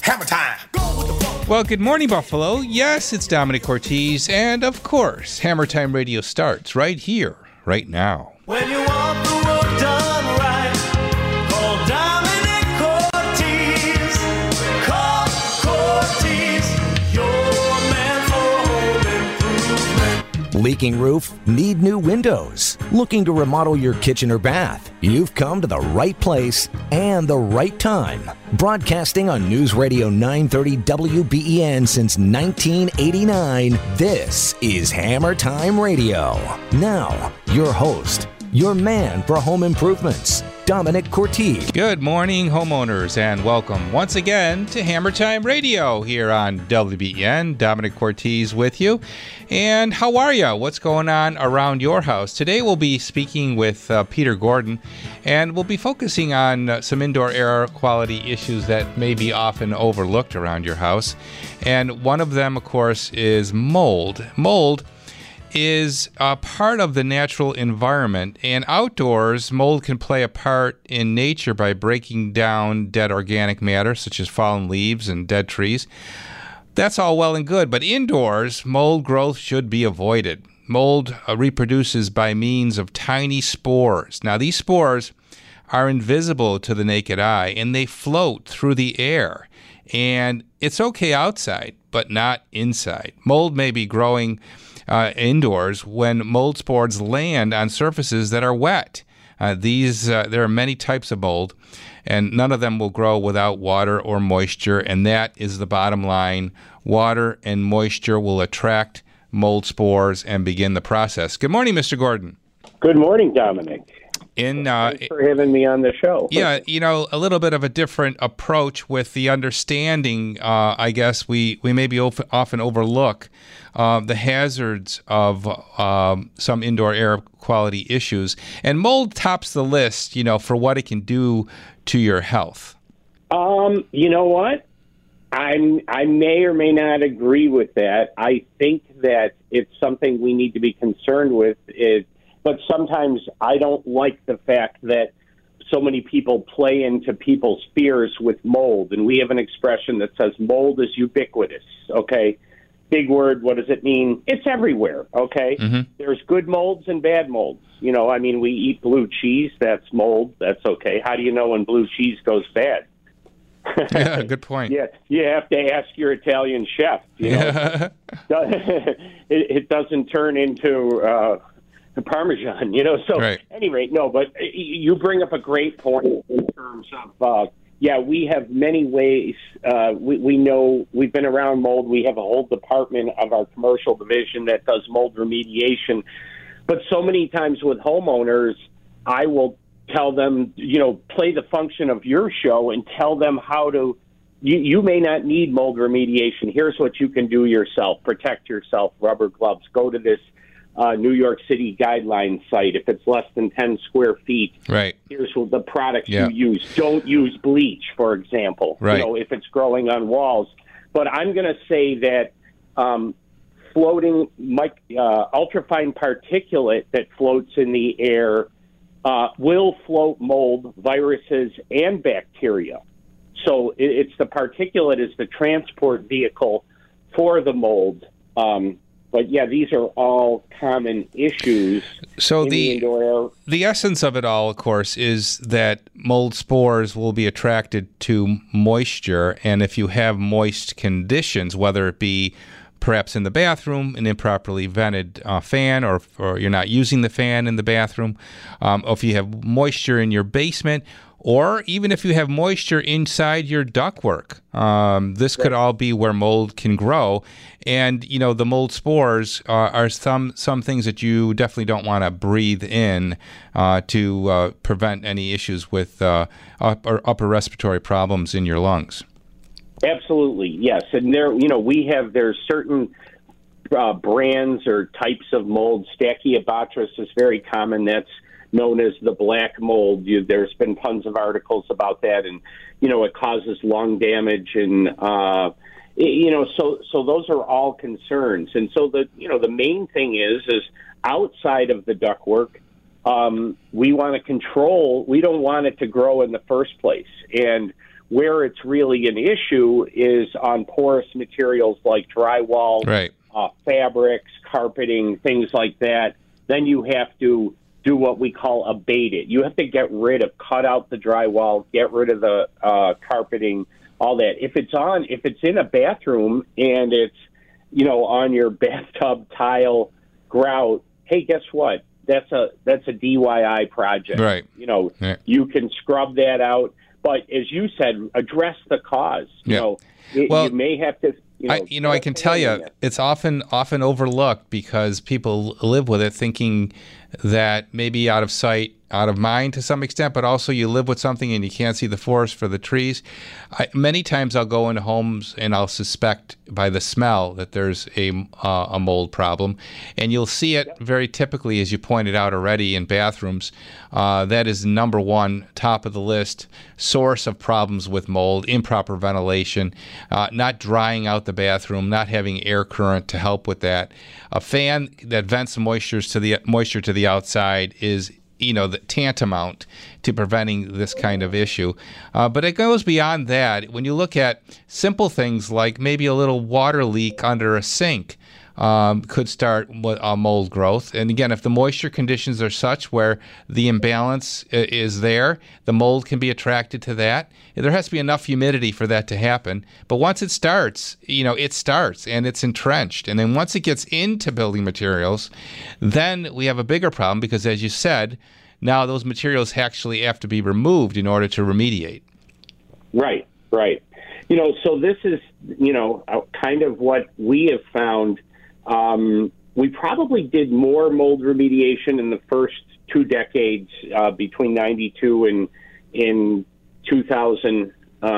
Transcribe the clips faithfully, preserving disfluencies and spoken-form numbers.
Hammer time. Go with the flow. Well, good morning, Buffalo. Yes, it's Dominic Cortez, and of course, Hammer Time Radio starts right here, right now. When you want the work done right, call Dominic Cortez. Call Cortez, your man for home improvement. Leaking roof? Need new windows? Looking to remodel your kitchen or bath? You've come to the right place and the right time. Broadcasting on News Radio nine thirty W B E N since nineteen eighty-nine, this is Hammer Time Radio. Now, your host, your man for home improvements, Dominic Cortez. Good morning, homeowners, and welcome once again to Hammer Time Radio here on W B E N. Dominic Cortez with you. And how are you? What's going on around your house? Today we'll be speaking with uh, Peter Gordon, and we'll be focusing on uh, some indoor air quality issues that may be often overlooked around your house. And one of them, of course, is mold. Mold is a part of the natural environment, and outdoors, mold can play a part in nature by breaking down dead organic matter, such as fallen leaves and dead trees. That's all well and good, but indoors, mold growth should be avoided. Mold uh, reproduces by means of tiny spores. Now, these spores are invisible to the naked eye, and they float through the air. And it's okay outside, but not inside. Mold may be growing Uh, indoors when mold spores land on surfaces that are wet. Uh, these uh, there are many types of mold, and none of them will grow without water or moisture, and that is the bottom line. Water and moisture will attract mold spores and begin the process. Good morning, Mister Gordon. Good morning, Dominic. In uh, Thanks for having me on the show. Yeah, you know, a little bit of a different approach with the understanding, uh, I guess, we, we maybe of, often overlook uh, the hazards of um, some indoor air quality issues. And mold tops the list, you know, for what it can do to your health. Um, you know what? I'm, I may or may not agree with that. I think that it's something we need to be concerned with. It, But sometimes I don't like the fact that so many people play into people's fears with mold. And we have an expression that says mold is ubiquitous, okay? Big word, what does it mean? It's everywhere, okay? Mm-hmm. There's good molds and bad molds. You know, I mean, we eat blue cheese, that's mold, that's okay. How do you know when blue cheese goes bad? Yeah, good point. Yeah, you have to ask your Italian chef. You know? it, it doesn't turn into... Uh, The Parmesan, you know. So, right. At any rate, no, but you bring up a great point in terms of, uh, yeah, we have many ways. Uh, we, we know we've been around mold. We have a whole department of our commercial division that does mold remediation. But so many times with homeowners, I will tell them, you know, play the function of your show and tell them how to, you, you may not need mold remediation. Here's what you can do yourself. Protect yourself, rubber gloves. Go to this Uh, New York City guideline site. If it's less than ten square feet, right. Here's the products yeah. you use. Don't use bleach, for example, right. you know, if it's growing on walls. But I'm going to say that um, floating mic- uh, ultrafine particulate that floats in the air uh, will float mold, viruses, and bacteria. So it, it's the particulate is the transport vehicle for the mold. Um But, yeah, these are all common issues so in the, the indoor air. The essence of it all, of course, is that mold spores will be attracted to moisture, and if you have moist conditions, whether it be perhaps in the bathroom, an improperly vented uh, fan, or, or you're not using the fan in the bathroom, um, or if you have moisture in your basement, or even if you have moisture inside your ductwork. Um, this could all be where mold can grow. And, you know, the mold spores are, are some some things that you definitely don't want to breathe in uh, to uh, prevent any issues with uh, upper, upper respiratory problems in your lungs. Absolutely, yes. And there, you know, we have, there's certain uh, brands or types of mold. Stachybotrys is very common. That's known as the black mold. You, there's been tons of articles about that, and you know it causes lung damage, and uh, you know so so those are all concerns. And so the you know the main thing is is outside of the ductwork, um, we want to control. We don't want it to grow in the first place, and where it's really an issue is on porous materials like drywall, Right. uh, fabrics, carpeting, things like that. Then you have to do what we call abate it. You have to get rid of, cut out the drywall, get rid of the uh, carpeting, all that. If it's on, if it's in a bathroom and it's, you know, on your bathtub tile grout, hey, guess what? That's a that's a D I Y project. Right. You know, Yeah. you can scrub that out. But as you said, address the cause. You Yeah. know, it, Well, you may have to. You know, I, you know, I can tell you, it's often often overlooked because people live with it, thinking that maybe out of sight, out of mind to some extent, but also you live with something and you can't see the forest for the trees. I, many times I'll go into homes and I'll suspect by the smell that there's a uh, a mold problem, and you'll see it very typically, as you pointed out already, in bathrooms. Uh, that is number one, top of the list, source of problems with mold: improper ventilation, uh, not drying out the bathroom, not having air current to help with that. A fan that vents moisture to the moisture to the outside is, you know, the tantamount to preventing this kind of issue. Uh, but it goes beyond that. When you look at simple things like maybe a little water leak under a sink, um, could start with uh, mold growth. And again, if the moisture conditions are such where the imbalance i- is there, the mold can be attracted to that. There has to be enough humidity for that to happen. But once it starts, you know, it starts and it's entrenched. And then once it gets into building materials, then we have a bigger problem because, as you said, now those materials actually have to be removed in order to remediate. Right, right. You know, so this is, you know, uh, kind of what we have found. Um, we probably did more mold remediation in the first two decades uh, between ninety-two and in two thousand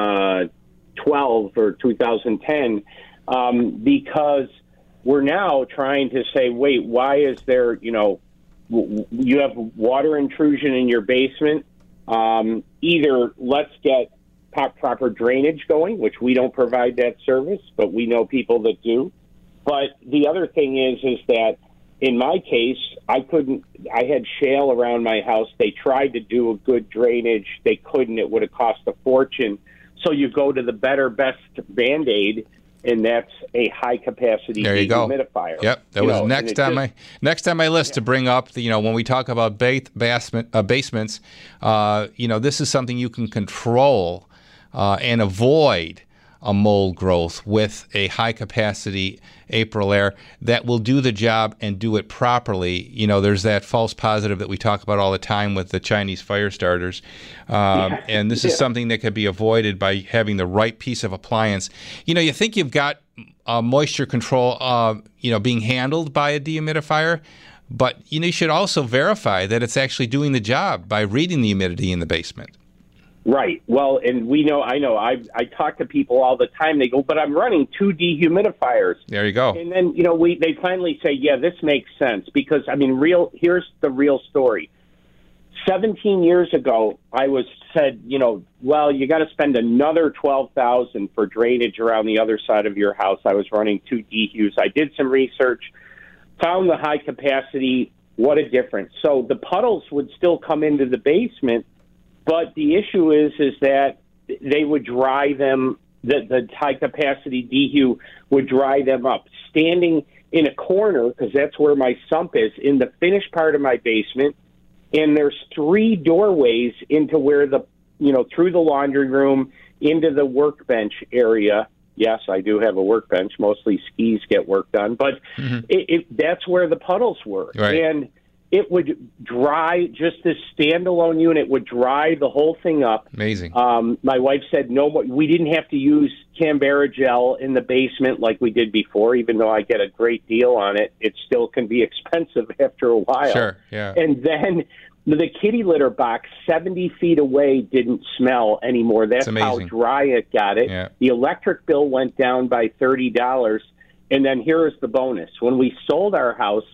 twelve or two thousand ten um, because we're now trying to say, wait, why is there, you know, w- you have water intrusion in your basement? Um, either let's get proper drainage going, which we don't provide that service, but we know people that do. But the other thing is, is that in my case, I couldn't, I had shale around my house. They tried to do a good drainage. They couldn't. It would have cost a fortune. So you go to the better, best Band-Aid, and that's a high-capacity There you go. dehumidifier. Yep, that You was know, and next it on just- my next on my list to bring up. You know, when we talk about ba- basement uh, basements, uh, you know, this is something you can control uh, and avoid a mold growth with a high-capacity Aprilaire that will do the job and do it properly. You know, there's that false positive that we talk about all the time with the Chinese fire starters, um, and this is Yeah. something that could be avoided by having the right piece of appliance. You know, you think you've got uh, moisture control, uh, you know, being handled by a dehumidifier, but you know, you should also verify that it's actually doing the job by reading the humidity in the basement. Right. Well, and we know, I know, I I talk to people all the time. They go, but I'm running two dehumidifiers. There you go. And then, you know, we they finally say, yeah, this makes sense because, I mean, real. here's the real story. seventeen years ago, I was said, you know, well, you got to spend another twelve thousand dollars for drainage around the other side of your house. I was running two dehus. I did some research, found the high capacity. What a difference. So the puddles would still come into the basement, but the issue is, is that they would dry them, the, the high-capacity dehu would dry them up. Standing in a corner, because that's where my sump is, in the finished part of my basement, and there's three doorways into where the, you know, through the laundry room, into the workbench area. Yes, I do have a workbench. Mostly skis get work done, but Mm-hmm. it, it, that's where the puddles were. Right. And it would dry, just this standalone unit would dry the whole thing up. Amazing. Um, my wife said no more. We didn't have to use Canberra gel in the basement like we did before, even though I get a great deal on it. It still can be expensive after a while. Sure, yeah. And then the kitty litter box seventy feet away didn't smell anymore. That's It's how amazing. dry it got it. Yeah. The electric bill went down by thirty dollars. And then here is the bonus. When we sold our house,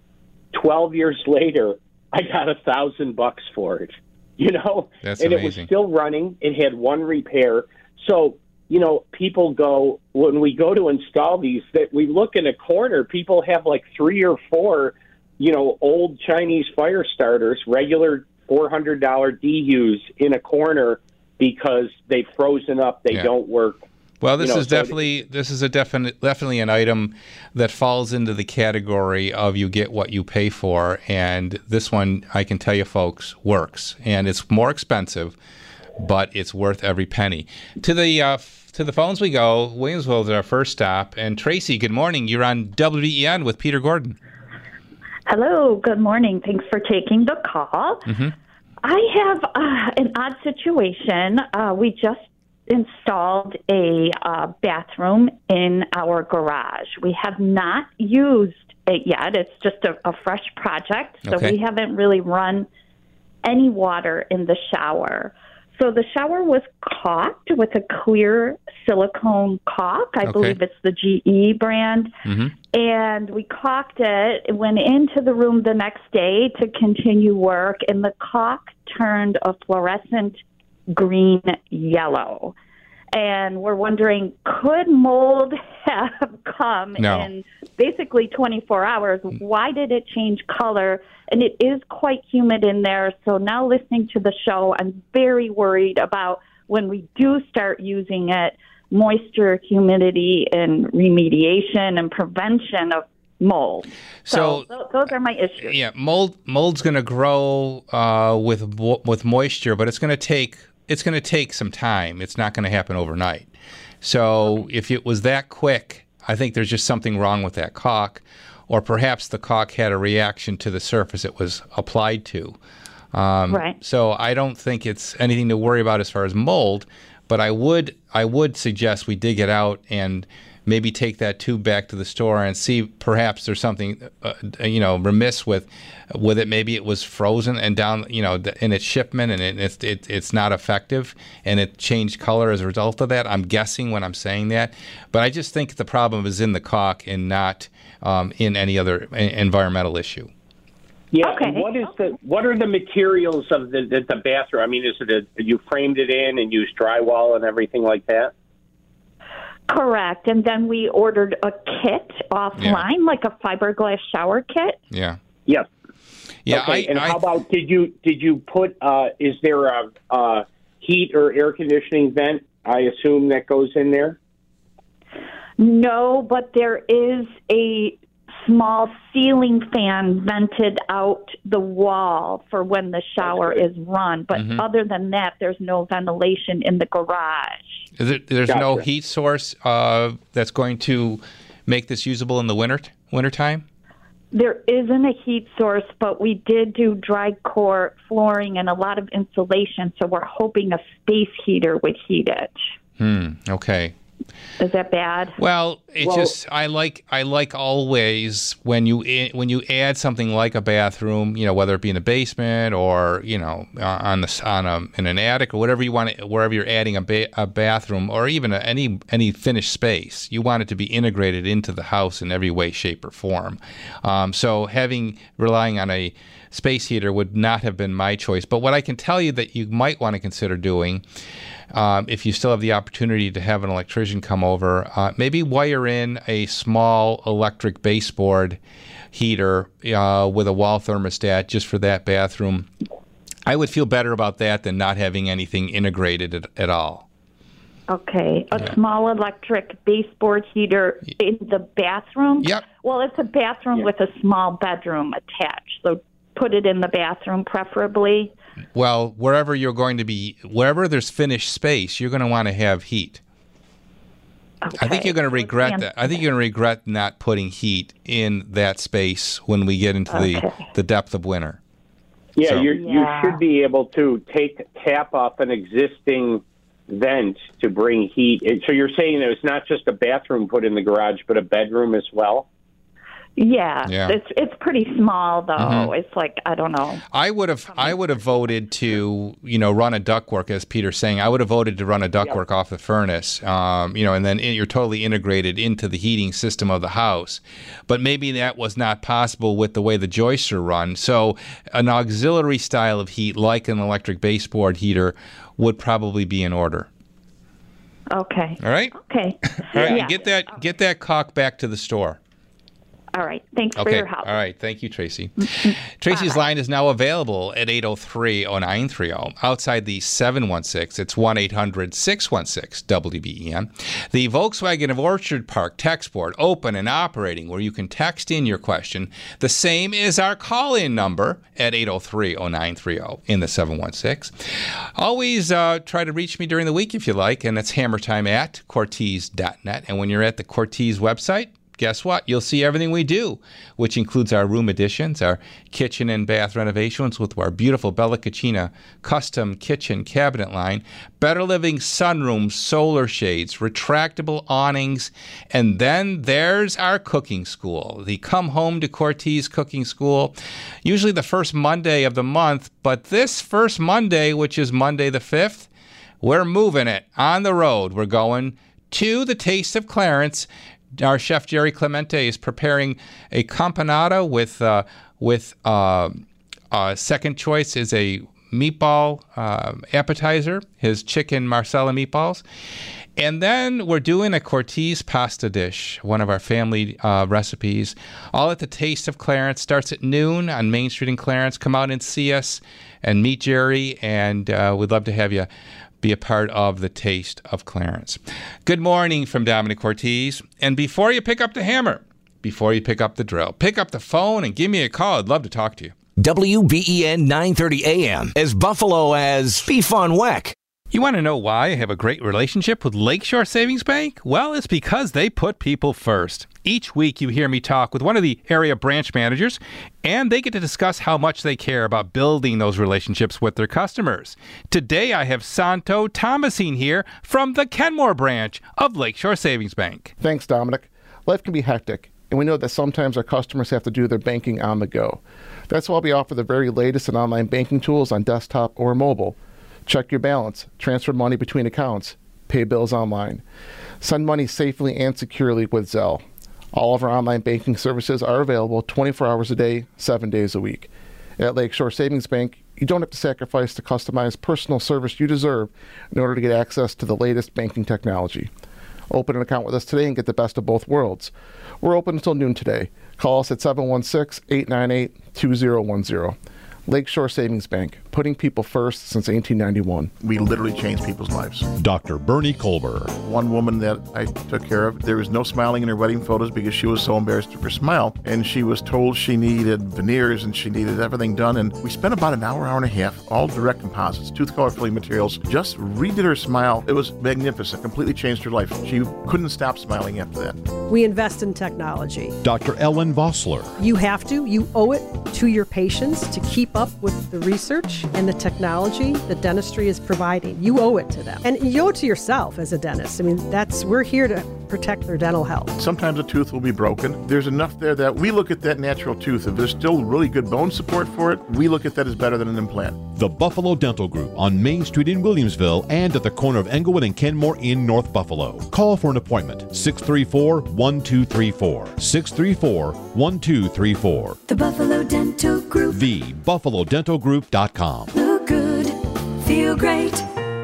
twelve years later, I got a thousand bucks for it, you know, That's and amazing. it was still running. It had one repair. So, you know, people go, when we go to install these, that we look in a corner, people have like three or four, you know, old Chinese fire starters, regular four hundred dollars D Us in a corner, because they've frozen up. They Yeah. don't work. Well, this You know, is so it- definitely this is a definite definitely an item that falls into the category of you get what you pay for, and this one I can tell you, folks, works, and it's more expensive, but it's worth every penny. To the uh, f- to the phones we go. Williamsville is our first stop, and Tracy, good morning. You're on W B E N with Peter Gordon. Hello, good morning. Thanks for taking the call. Mm-hmm. I have uh, an odd situation. Uh, we just installed a uh, bathroom in our garage. We have not used it yet. It's just a, a fresh project, so Okay. we haven't really run any water in the shower. So the shower was caulked with a clear silicone caulk. I Okay. believe it's the G E brand. Mm-hmm. And we caulked it, went into the room the next day to continue work, and the caulk turned a fluorescent green yellow. And we're wondering, could mold have come No. in basically twenty-four hours? Why did it change color? And it is quite humid in there. So now listening to the show, I'm very worried about when we do start using it, moisture, humidity, and remediation and prevention of mold. So- So, th- those are my issues. Yeah, mold mold's going to grow uh, with mo- with moisture, but it's going to take it's going to take some time. It's not going to happen overnight. So if it was that quick, I think there's just something wrong with that caulk, or perhaps the caulk had a reaction to the surface it was applied to. Um, Right. So I don't think it's anything to worry about as far as mold, but I would I would suggest we dig it out and maybe take that tube back to the store and see perhaps there's something uh, you know remiss with with it. Maybe it was frozen and down you know in its shipment and it, it's it, it's not effective and it changed color as a result of that. I'm guessing when I'm saying that, but I just think the problem is in the caulk and not um, in any other e- environmental issue. Yeah. Okay. And what is the what are the materials of the the, the bathroom? I mean, is it a, you framed it in and used drywall and everything like that? Correct. And then we ordered a kit offline, like a fiberglass shower kit. Yeah. Yes. Yeah. Okay. I, and I, how about did you did you put? Uh, is there a, a heat or air conditioning vent? I assume that goes in there. No, but there is a small ceiling fan vented out the wall for when the shower good. is run. But Mhm. other than that, there's no ventilation in the garage. Is it, there's no Gotcha. heat source uh, that's going to make this usable in the winter wintertime? There isn't a heat source, but we did do dry core flooring and a lot of insulation, so we're hoping a space heater would heat it. Hmm. Okay. Is that bad? Well, it's Well- just I like I like always when you i- when you add something like a bathroom, you know, whether it be in the basement or you know uh, on the s- on a in an attic or whatever you want to, wherever you're adding a, ba- a bathroom or even a, any any finished space, you want it to be integrated into the house in every way, shape, or form. Um, so having relying on a space heater would not have been my choice. But what I can tell you that you might want to consider doing. Um, if you still have the opportunity to have an electrician come over, uh, maybe wire in a small electric baseboard heater uh, with a wall thermostat just for that bathroom. I would feel better about that than not having anything integrated at, at all. Okay, a small electric baseboard heater in the bathroom? Yep. Well, it's a bathroom with a small bedroom attached, so put it in the bathroom preferably. Well, wherever you're going to be, wherever there's finished space, you're going to want to have heat. Okay. I think you're going to So it's regret fan- that. I think you're going to regret not putting heat in that space when we get into the, Okay. the depth of winter. Yeah, So- you're, Yeah. you should be able to take tap off an existing vent to bring heat. And so you're saying that it's not just a bathroom put in the garage, but a bedroom as well? Yeah, Yeah. it's it's pretty small though. Mhm. It's like I don't know. I would have I would have voted to you know run a ductwork, as Peter's saying. I would have voted to run a ductwork off the furnace, um, you know, and then it, you're totally integrated into the heating system of the house. But maybe that was not possible with the way the joists are run. So an auxiliary style of heat, like an electric baseboard heater, would probably be in order. Okay. All right, Okay. all right. Yeah. Get that get that caulk back to the store. All right. Thanks Okay. for your help. All right. Thank you, Tracy. Tracy's line is now available at eight oh three, oh nine three oh. Outside the seven one six, it's one eight hundred, six one six, W B E N. The Volkswagen of Orchard Park text board, open and operating, where you can text in your question. The same is our call-in number at eight oh three, oh nine three oh in the seven one six. Always uh, try to reach me during the week if you like, and it's hammertime at Cortez dot net. And when you're at the Cortez website, guess what? You'll see everything we do, which includes our room additions, our kitchen and bath renovations with our beautiful Bella Cucina custom kitchen cabinet line, Better Living sunrooms, solar shades, retractable awnings, and then there's our cooking school, the Come Home to Cortez Cooking School, usually the first Monday of the month, but this first Monday, which is Monday the fifth, we're moving it on the road. We're going to the Taste of Clarence. Our chef Jerry Clemente is preparing a campanada with uh, with uh, uh, second choice is a meatball uh, appetizer, his chicken Marsala meatballs. And then we're doing a Cortez pasta dish, one of our family uh, recipes, all at the Taste of Clarence. Starts at noon on Main Street in Clarence. Come out and see us and meet Jerry, and uh, we'd love to have you be a part of the Taste of Clarence. Good morning from Dominic Cortez. And before you pick up the hammer, before you pick up the drill, pick up the phone and give me a call. I'd love to talk to you. W B E N nine thirty A M, as Buffalo as Beef on Weck. You want to know why I have a great relationship with Lakeshore Savings Bank? Well, it's because they put people first. Each week you hear me talk with one of the area branch managers, and they get to discuss how much they care about building those relationships with their customers. Today I have Santo Thomasine here from the Kenmore branch of Lakeshore Savings Bank. Thanks, Dominic. Life can be hectic, and we know that sometimes our customers have to do their banking on the go. That's why we offer the very latest in online banking tools on desktop or mobile. Check your balance, transfer money between accounts, pay bills online. Send money safely and securely with Zelle. All of our online banking services are available twenty-four hours a day, seven days a week. At Lakeshore Savings Bank, you don't have to sacrifice the customized personal service you deserve in order to get access to the latest banking technology. Open an account with us today and get the best of both worlds. We're open until noon today. Call us at seven one six, eight nine eight, two zero one zero. Lakeshore Savings Bank, putting people first since eighteen ninety-one. We literally changed people's lives. Doctor Bernie Colber. One woman that I took care of, there was no smiling in her wedding photos because she was so embarrassed to smile, and she was told she needed veneers and she needed everything done, and we spent about an hour, hour and a half, all direct composites, tooth color filling materials, just redid her smile. It was magnificent, completely changed her life. She couldn't stop smiling after that. We invest in technology. Doctor Ellen Vossler. You have to, you owe it to your patients to keep up with the research and the technology that dentistry is providing. You owe it to them. And you owe it to yourself as a dentist. I mean, that's, we're here to protect their dental health. Sometimes a tooth will be broken. There's enough there that we look at that natural tooth. If there's still really good bone support for it, we look at that as better than an implant. The Buffalo Dental Group on Main Street in Williamsville and at the corner of Englewood and Kenmore in North Buffalo. Call for an appointment, six three four, one two three four, six three four, one two three four. The Buffalo Dental Group. The Buffalo Dental Group dot com. Look good, feel great.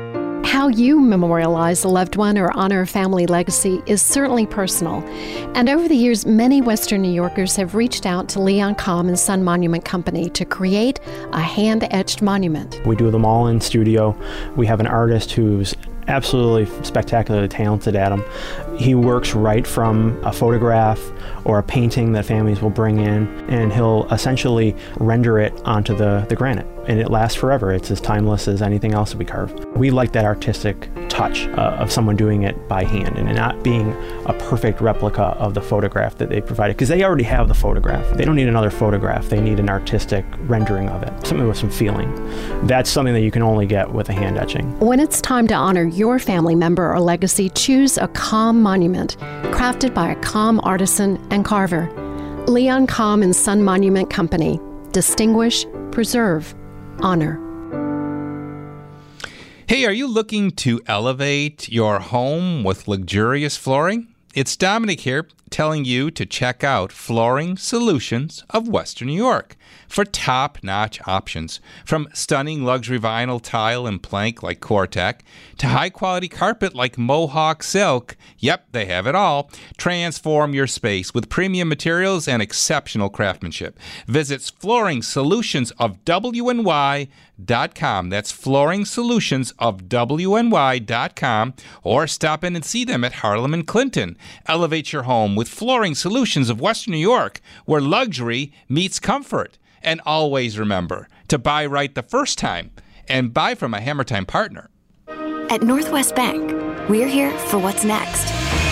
How you memorialize a loved one or honor a family legacy is certainly personal. And over the years, many Western New Yorkers have reached out to Leon Comm and Son Monument Company to create a hand-etched monument. We do them all in studio. We have an artist who's absolutely spectacularly talented at them. He works right from a photograph or a painting that families will bring in, and he'll essentially render it onto the, the granite. And it lasts forever. It's as timeless as anything else that we carve. We like that artistic touch uh, of someone doing it by hand and not being a perfect replica of the photograph that they provided, because they already have the photograph. They don't need another photograph. They need an artistic rendering of it, something with some feeling. That's something that you can only get with a hand etching. When it's time to honor your family member or legacy, choose a Comm monument crafted by a Comm artisan and carver. Leon Comm and Son Monument Company. Distinguish, preserve, honor. Hey, are you looking to elevate your home with luxurious flooring? It's Dominic here telling you to check out Flooring Solutions of Western New York for top-notch options. From stunning luxury vinyl tile and plank like Cortec to high-quality carpet like Mohawk Silk. Yep, they have it all. Transform your space with premium materials and exceptional craftsmanship. Visit Flooring Solutions of W N Y dot com. That's Flooring Solutions of W N Y dot com, or stop in and see them at Harlem and Clinton. Elevate your home with Flooring Solutions of Western New York, where luxury meets comfort. And always remember to buy right the first time and buy from a Hammer Time partner. At Northwest Bank, we're here for what's next.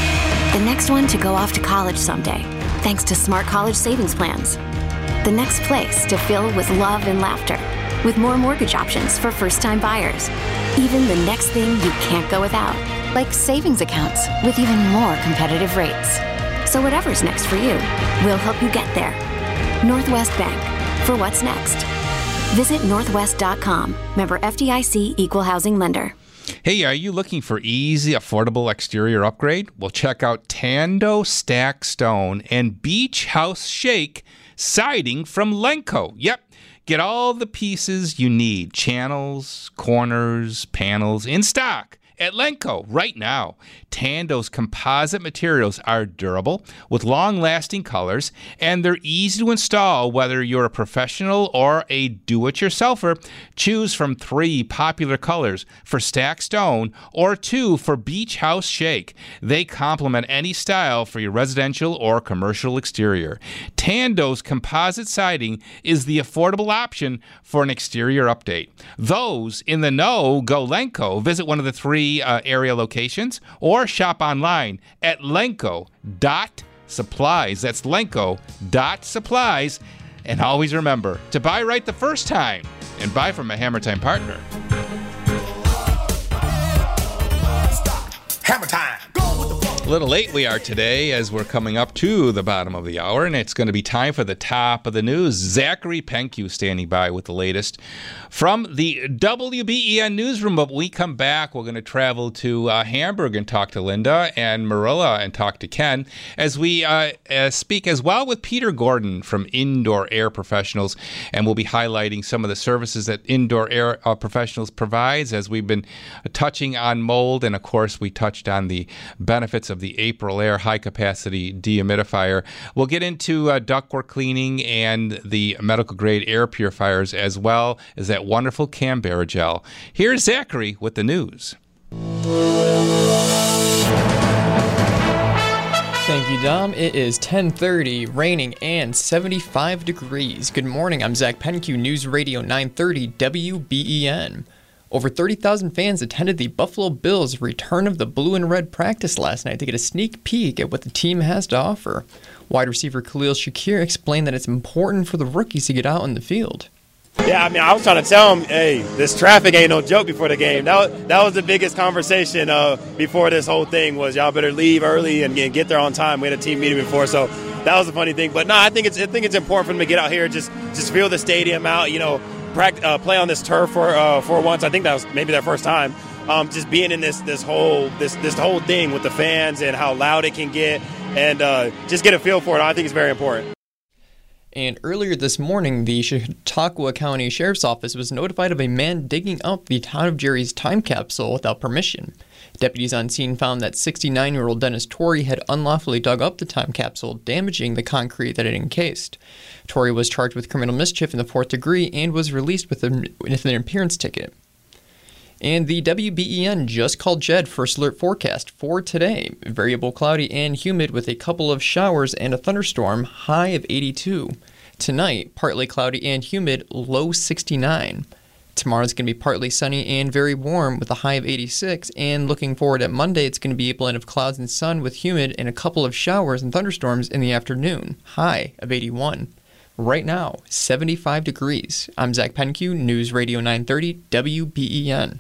The next one to go off to college someday, thanks to smart college savings plans. The next place to fill with love and laughter, with more mortgage options for first-time buyers. Even the next thing you can't go without, like savings accounts with even more competitive rates. So whatever's next for you, we'll help you get there. Northwest Bank, for what's next. Visit northwest dot com. Member F D I C, Equal Housing Lender. Hey, are you looking for easy, affordable exterior upgrade? Well, check out Tando Stack Stone and Beach House Shake siding from Lenco. Yep. Get all the pieces you need, channels, corners, panels, in stock at Lenco right now. Tando's composite materials are durable with long-lasting colors, and they're easy to install whether you're a professional or a do-it-yourselfer. Choose from three popular colors for Stack Stone or two for Beach House Shake. They complement any style for your residential or commercial exterior. Tando's composite siding is the affordable option for an exterior update. Those in the know go Lenco. Visit one of the three uh, area locations or shop online at lenco dot supplies. That's lenco dot supplies. And always remember to buy right the first time and buy from a Hammer Time partner. Hammer Time. A little late we are today as we're coming up to the bottom of the hour, and it's going to be time for the top of the news. Zachary Penque standing by with the latest from the W B E N newsroom. But when we come back, we're going to travel to uh, Hamburg and talk to Linda, and Marilla and talk to Ken, as we uh, uh, speak as well with Peter Gordon from Indoor Air Professionals, and we'll be highlighting some of the services that Indoor Air uh, Professionals provides, as we've been touching on mold, and of course we touched on the benefits of the April Air high-capacity dehumidifier. We'll get into uh, ductwork cleaning and the medical-grade air purifiers, as well as that wonderful Canberra gel. Here's Zachary with the news. Thank you, Dom. It is ten thirty, raining and seventy-five degrees. Good morning. I'm Zach Penque, News Radio nine thirty W B E N. Over thirty thousand fans attended the Buffalo Bills' return of the blue and red practice last night to get a sneak peek at what the team has to offer. Wide receiver Khalil Shakir explained that it's important for the rookies to get out in the field. Yeah, I mean, I was trying to tell them, hey, this traffic ain't no joke before the game. That was, that was the biggest conversation uh, before this whole thing was y'all better leave early and, and get there on time. We had a team meeting before, so that was a funny thing. But no, I think it's I think it's important for them to get out here, just just feel the stadium out, you know, practice, uh, play on this turf for uh, for once. I think that was maybe their first time. Um, just being in this this whole this this whole thing with the fans and how loud it can get, and uh, just get a feel for it. I think it's very important. And earlier this morning, the Chautauqua County Sheriff's Office was notified of a man digging up the Town of Jerry's time capsule without permission. Deputies on scene found that sixty-nine-year-old Dennis Torrey had unlawfully dug up the time capsule, damaging the concrete that it encased. Torrey was charged with criminal mischief in the fourth degree and was released with an, with an appearance ticket. And the W B E N just called Jed first alert forecast for today. Variable cloudy and humid with a couple of showers and a thunderstorm, high of eighty-two. Tonight, partly cloudy and humid, low sixty-nine. Tomorrow's going to be partly sunny and very warm with a high of eighty-six. And looking forward at Monday, it's going to be a blend of clouds and sun with humid and a couple of showers and thunderstorms in the afternoon, high of eighty-one. Right now, seventy-five degrees. I'm Zach Penque, News Radio nine thirty W B E N.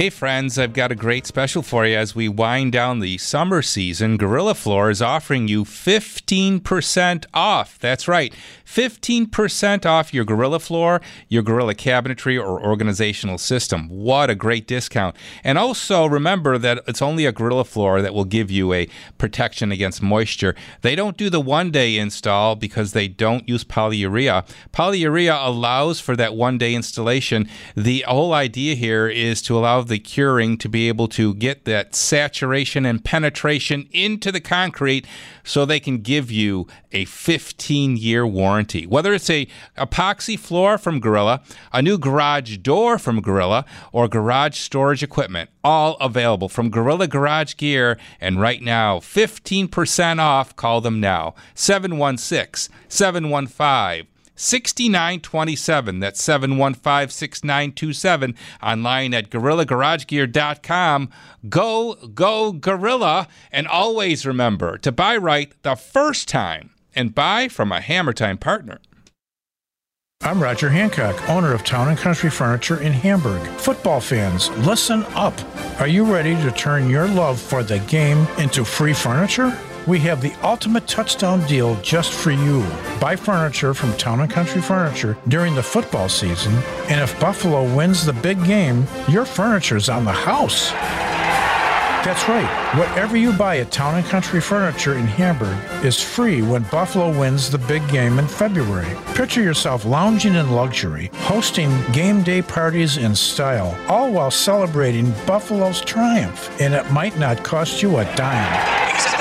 Hey friends, I've got a great special for you as we wind down the summer season. Gorilla Floor is offering you fifteen percent off. That's right, fifteen percent off your Gorilla Floor, your Gorilla cabinetry, or organizational system. What a great discount. And also remember that it's only a Gorilla Floor that will give you a protection against moisture. They don't do the one-day install because they don't use polyurea. Polyurea allows for that one-day installation. The whole idea here is to allow the curing to be able to get that saturation and penetration into the concrete so they can give you a fifteen-year warranty. Whether it's a epoxy floor from Gorilla, a new garage door from Gorilla, or garage storage equipment, all available from Gorilla Garage Gear. And right now, fifteen percent off. Call them now. seven one six, seven one five, six nine two seven. That's seven one five, six nine two seven. Online at gorilla garage gear dot com. Go, go, Gorilla. And always remember to buy right the first time and buy from a Hammer Time partner. I'm Roger Hancock, owner of Town and Country Furniture in Hamburg. Football fans, listen up. Are you ready to turn your love for the game into free furniture? We have the ultimate touchdown deal just for you. Buy furniture from Town and Country Furniture during the football season, and if Buffalo wins the big game, your furniture's on the house. That's right. Whatever you buy at Town and Country Furniture in Hamburg is free when Buffalo wins the big game in February. Picture yourself lounging in luxury, hosting game day parties in style, all while celebrating Buffalo's triumph. And it might not cost you a dime.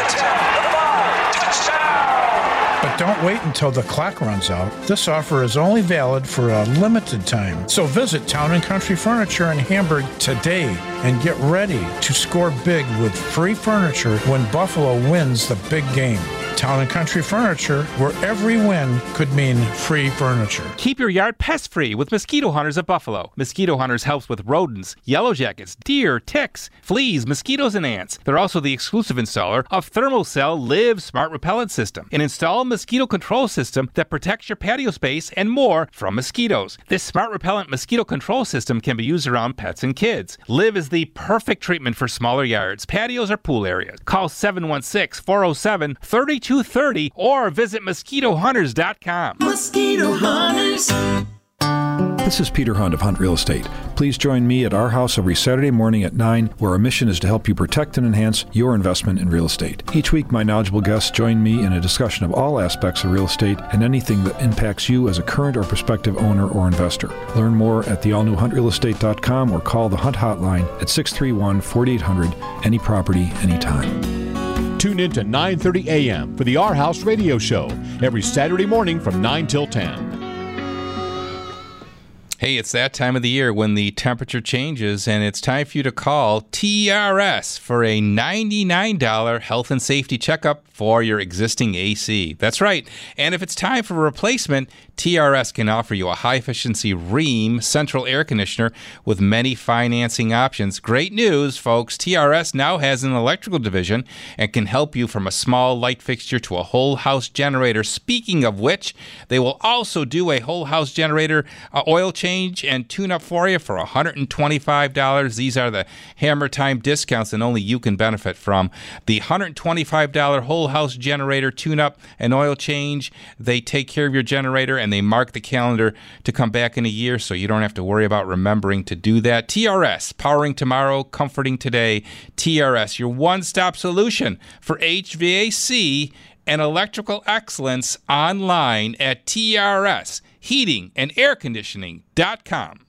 But don't wait until the clock runs out. This offer is only valid for a limited time. So visit Town and Country Furniture in Hamburg today and get ready to score big with free furniture when Buffalo wins the big game. Town and Country Furniture, where every win could mean free furniture. Keep your yard pest-free with Mosquito Hunters of Buffalo. Mosquito Hunters helps with rodents, yellow jackets, deer, ticks, fleas, mosquitoes, and ants. They're also the exclusive installer of Thermocell Live Smart Repellent System, an installed mosquito control system that protects your patio space and more from mosquitoes. This smart repellent mosquito control system can be used around pets and kids. Live is the perfect treatment for smaller yards, patios, or pool areas. Call seven one six, four oh seven, three two three oh or visit mosquito hunters dot com. Mosquito Hunters. This is Peter Hunt of Hunt Real Estate. Please join me at our house every Saturday morning at nine, where our mission is to help you protect and enhance your investment in real estate. Each week, my knowledgeable guests join me in a discussion of all aspects of real estate and anything that impacts you as a current or prospective owner or investor. Learn more at the all new hunt real estate dot com or call the Hunt Hotline at six three one, four eight hundred, any property, anytime. Tune in to nine thirty a.m. for the Our House Radio Show every Saturday morning from nine till ten. Hey, it's that time of the year when the temperature changes, and it's time for you to call T R S for a ninety-nine dollars health and safety checkup for your existing A C. That's right. And if it's time for a replacement, T R S can offer you a high-efficiency Rheem central air conditioner with many financing options. Great news, folks. T R S now has an electrical division and can help you from a small light fixture to a whole house generator. Speaking of which, they will also do a whole house generator uh, oil change and tune-up for you for one hundred twenty-five dollars. These are the Hammer Time discounts and only you can benefit from. The one hundred twenty-five dollars whole house generator tune-up and oil change, they take care of your generator and they mark the calendar to come back in a year so you don't have to worry about remembering to do that. T R S, powering tomorrow, comforting today. T R S, your one-stop solution for H V A C and electrical excellence, online at T R S heating and air conditioning dot com.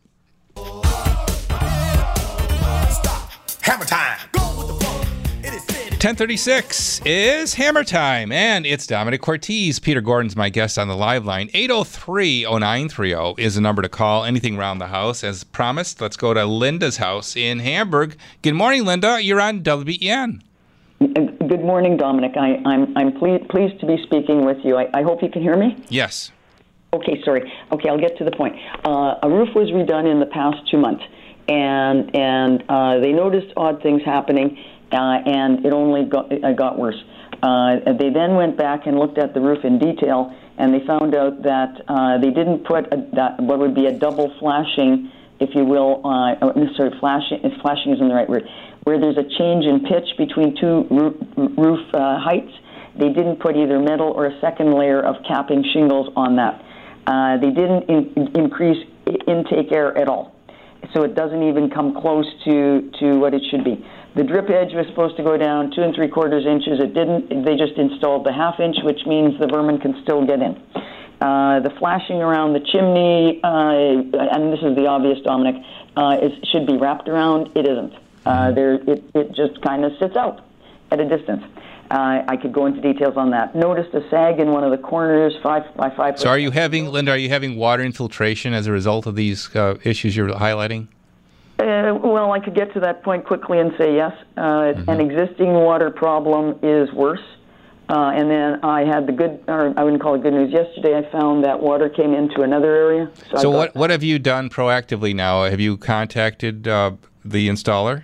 Hammer time. ten thirty-six is Hammer Time, and it's Dominic Cortez. Peter Gordon's my guest on the live line. eight oh three, oh nine three oh is the number to call. Anything around the house. As promised, let's go to Linda's house in Hamburg. Good morning, Linda. You're on W B E N. Good morning, Dominic. I, I'm I'm ple- pleased to be speaking with you. I, I hope you can hear me. Yes. Okay, sorry. Okay, I'll get to the point. Uh, a roof was redone in the past two months, and and uh, they noticed odd things happening, uh, and it only got, it got worse. Uh, they then went back and looked at the roof in detail, and they found out that uh, they didn't put a, that, what would be a double flashing if you will, uh, necessarily flashing, flashing isn't the right word, where there's a change in pitch between two roof, roof uh, heights. They didn't put either metal or a second layer of capping shingles on that. Uh, they didn't in, increase intake air at all. So it doesn't even come close to, to what it should be. The drip edge was supposed to go down two and three quarters inches. It didn't. They just installed the half inch, which means the vermin can still get in. Uh, the flashing around the chimney, uh, and this is the obvious, Dominic, uh, is, should be wrapped around. It isn't. Uh, there, it, it just kind of sits out at a distance. Uh, I could go into details on that. Noticed a sag in one of the corners, five by five. So, are you having, Linda? Are you having water infiltration as a result of these uh, issues you're highlighting? Uh, well, I could get to that point quickly and say yes. Uh, mm-hmm. An existing water problem is worse. Uh, and then I had the good, or I wouldn't call it good news. Yesterday, I found that water came into another area. So, so what what have you done proactively now? Have you contacted uh, the installer?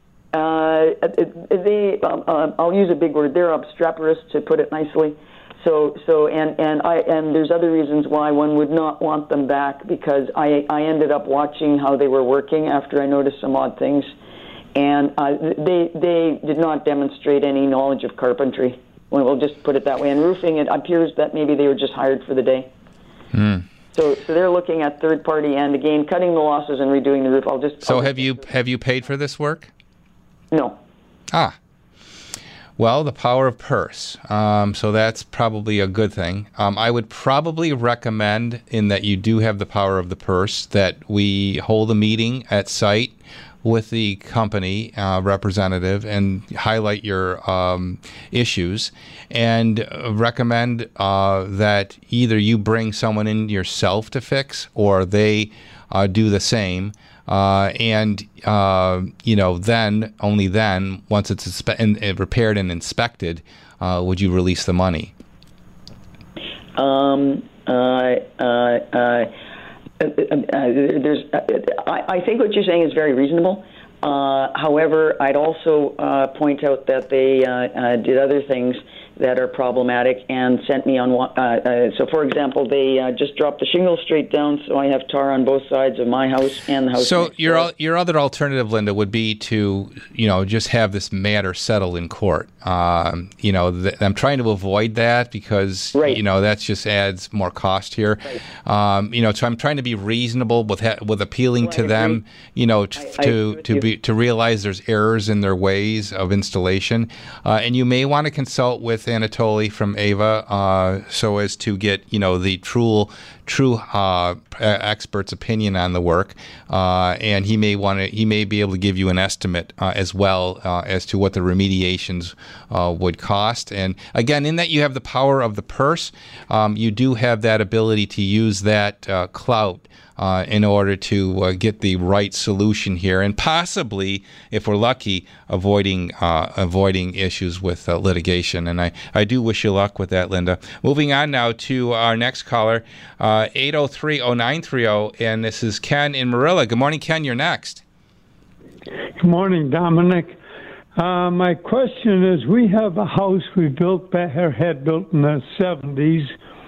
Uh, they, um, uh, I'll use a big word. They're obstreperous, to put it nicely. So, so, and and I and there's other reasons why one would not want them back, because I I ended up watching how they were working after I noticed some odd things, and uh, they they did not demonstrate any knowledge of carpentry. Well, we'll just put it that way. And roofing, it appears that maybe they were just hired for the day. Hmm. So, so they're looking at third party and again cutting the losses and redoing the roof. I'll just. So I'll have just you have you paid for this work? No. Ah. Well, the power of purse. Um, so that's probably a good thing. Um, I would probably recommend, in that you do have the power of the purse, that we hold a meeting at site with the company uh, representative and highlight your um, issues, and recommend uh, that either you bring someone in yourself to fix, or they uh, do the same. Uh, and, uh, you know, then, only then, once it's inspe- and, and repaired and inspected, uh, would you release the money? Um, uh, uh, uh, uh, there's, uh, I, I think what you're saying is very reasonable. Uh, however, I'd also uh, point out that they uh, uh, did other things that are problematic and sent me on one. Uh, uh, so, for example, they uh, just dropped the shingles straight down, so I have tar on both sides of my house and the house. So your al- your other alternative, Linda, would be to, you know, just have this matter settled in court. Um, you know, th- I'm trying to avoid that because right. you know that just adds more cost here. Right. Um, you know, so I'm trying to be reasonable with ha- with appealing well, to them. You know, t- I, to I to be to realize there's errors in their ways of installation, uh, and you may want to consult with Anatoly from Ava, uh, so as to get, you know, the true true uh, expert's opinion on the work, uh, and he may want to he may be able to give you an estimate uh, as well uh, as to what the remediations uh, would cost. And again, in that you have the power of the purse, um, you do have that ability to use that uh, clout Uh, in order to uh, get the right solution here, and possibly, if we're lucky, avoiding uh, avoiding issues with uh, litigation. And I, I do wish you luck with that, Linda. Moving on now to our next caller, uh, eight oh three oh nine three oh, and this is Ken in Marilla. Good morning, Ken. You're next. Good morning, Dominic. Uh, my question is, we have a house we built back, or had built in the seventies,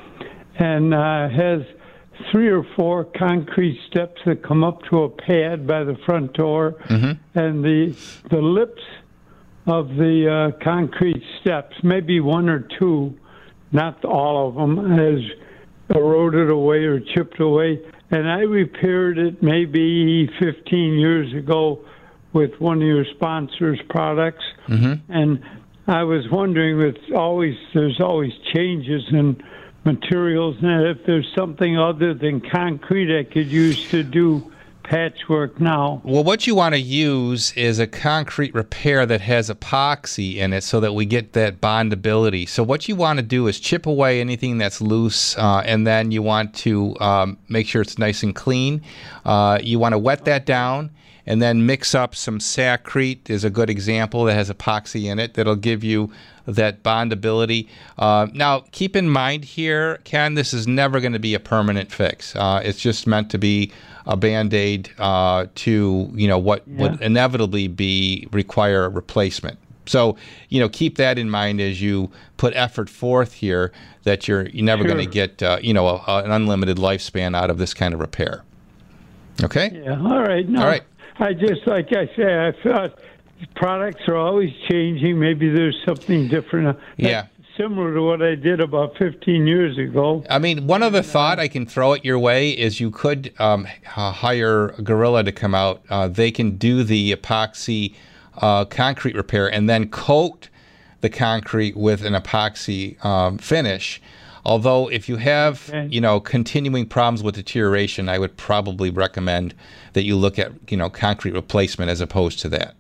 and uh, has three or four concrete steps that come up to a pad by the front door, mm-hmm. and the the lips of the uh, concrete steps, maybe one or two, not all of them, has eroded away or chipped away. And I repaired it maybe fifteen years ago with one of your sponsors' products, mm-hmm. and I was wondering, with always there's always changes in materials, and if there's something other than concrete I could use to do patchwork now. Well, what you want to use is a concrete repair that has epoxy in it so that we get that bondability. So what you want to do is chip away anything that's loose, uh, and then you want to um, make sure it's nice and clean. Uh, you want to wet that down, and then mix up some Sakrete is a good example that has epoxy in it that'll give you that bondability. Uh, now, keep in mind here, Ken, this is never going to be a permanent fix. Uh, it's just meant to be a Band-Aid uh, to, you know, what yeah. would inevitably be require a replacement. So, you know, keep that in mind as you put effort forth here, that you're, you're never sure. going to get, uh, you know, a, a, an unlimited lifespan out of this kind of repair. Okay. Yeah. All right. No, All right. I just, like I say, I thought products are always changing. Maybe there's something different. Yeah. Similar to what I did about fifteen years ago. I mean, one other thought I can throw it your way is you could um, uh, hire Gorilla to come out. Uh, they can do the epoxy uh, concrete repair and then coat the concrete with an epoxy um, finish. Although, if you have, okay. you know, continuing problems with deterioration, I would probably recommend that you look at, you know, concrete replacement as opposed to that.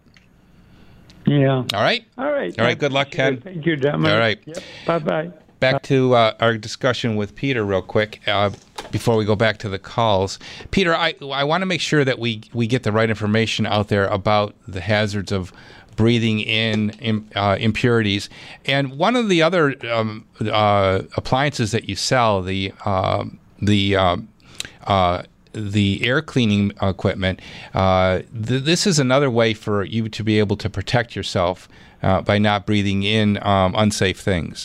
Yeah. All right? All right. All right. Good luck, Ken. Thank you, Dominic. All right. Yep. Bye-bye. Back to uh, our discussion with Peter real quick uh, before we go back to the calls. Peter, I I want to make sure that we, we get the right information out there about the hazards of breathing in uh, impurities. And one of the other um, uh, appliances that you sell, the uh, the um, uh, the air cleaning equipment, uh, th- this is another way for you to be able to protect yourself uh, by not breathing in um, unsafe things.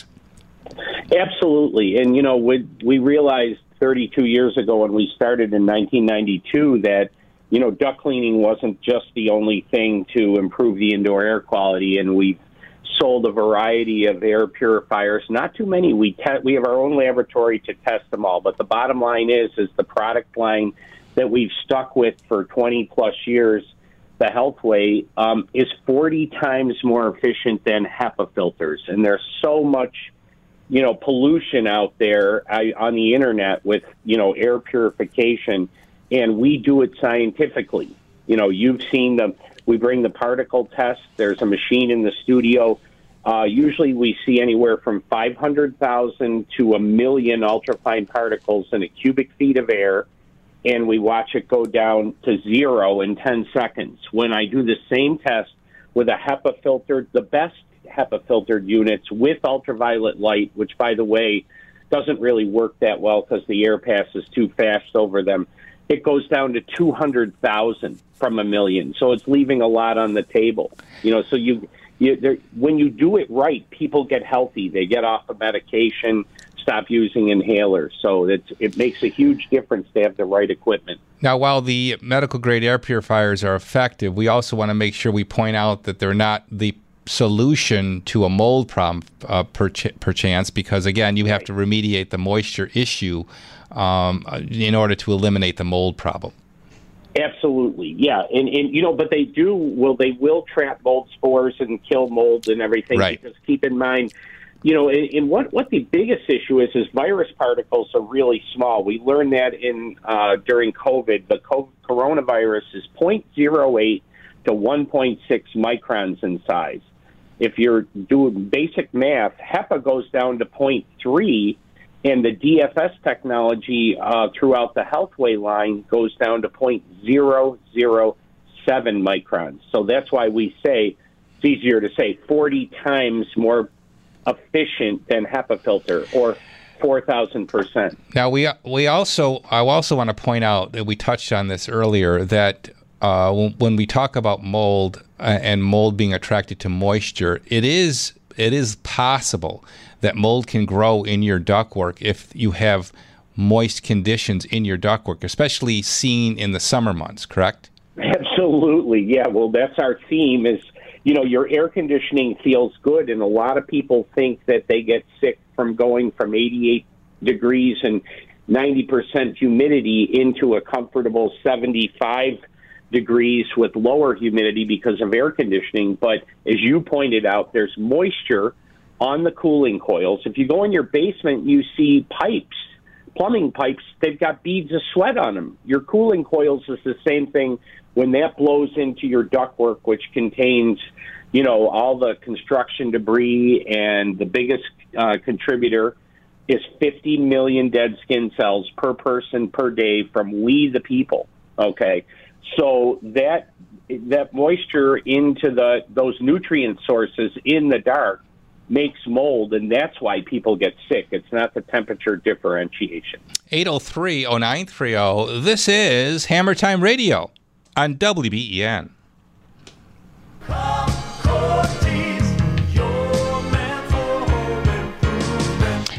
Absolutely. And, you know, we, we realized thirty-two years ago when we started in nineteen ninety-two that, you know, duct cleaning wasn't just the only thing to improve the indoor air quality, and we've sold a variety of air purifiers. Not too many. We te- we have our own laboratory to test them all, but the bottom line is, is the product line that we've stuck with for twenty plus years, the Healthway, um, is forty times more efficient than HEPA filters, and there's so much, you know, pollution out there I, on the internet with, you know, air purification. And we do it scientifically. You know, you've seen them. We bring the particle test. There's a machine in the studio. Uh, usually we see anywhere from five hundred thousand to a million ultrafine particles in a cubic feet of air, and we watch it go down to zero in ten seconds. When I do the same test with a HEPA filtered, the best HEPA filtered units with ultraviolet light, which, by the way, doesn't really work that well because the air passes too fast over them, it goes down to two hundred thousand from a million. So it's leaving a lot on the table. You know, so you, you when you do it right, people get healthy. They get off of medication, stop using inhalers. So it's, it makes a huge difference to have the right equipment. Now, while the medical-grade air purifiers are effective, we also want to make sure we point out that they're not the solution to a mold problem uh, per, ch- per chance, because, again, you have to remediate the moisture issue um, in order to eliminate the mold problem. Absolutely, yeah, and and you know, but they do will they will trap mold spores and kill mold and everything. Right. Because keep in mind, you know, in, in what what the biggest issue is is virus particles are really small. We learned that in uh, during COVID. The co- coronavirus is zero point zero eight to one point six microns in size. If you're doing basic math, HEPA goes down to zero point three. And the D F S technology uh, throughout the Healthway line goes down to zero point zero zero seven microns. So that's why we say, it's easier to say, forty times more efficient than HEPA filter, or four thousand percent. Now, we we also, I also want to point out that we touched on this earlier, that uh, when we talk about mold uh, and mold being attracted to moisture, it is it is possible that mold can grow in your ductwork if you have moist conditions in your ductwork, especially seen in the summer months, correct? Absolutely, yeah. Well, that's our theme is, you know, your air conditioning feels good, and a lot of people think that they get sick from going from eighty-eight degrees and ninety percent humidity into a comfortable seventy-five degrees with lower humidity because of air conditioning. But as you pointed out, there's moisture on the cooling coils. If you go in your basement, you see pipes, plumbing pipes, they've got beads of sweat on them. Your cooling coils is the same thing. When that blows into your ductwork, which contains, you know, all the construction debris, and the biggest uh, contributor is fifty million dead skin cells per person per day from we the people, okay? So that that moisture into the those nutrient sources in the dark makes mold, and that's why people get sick. It's not the temperature differentiation. eight oh three oh nine three oh. This is Hammer Time Radio on W B E N.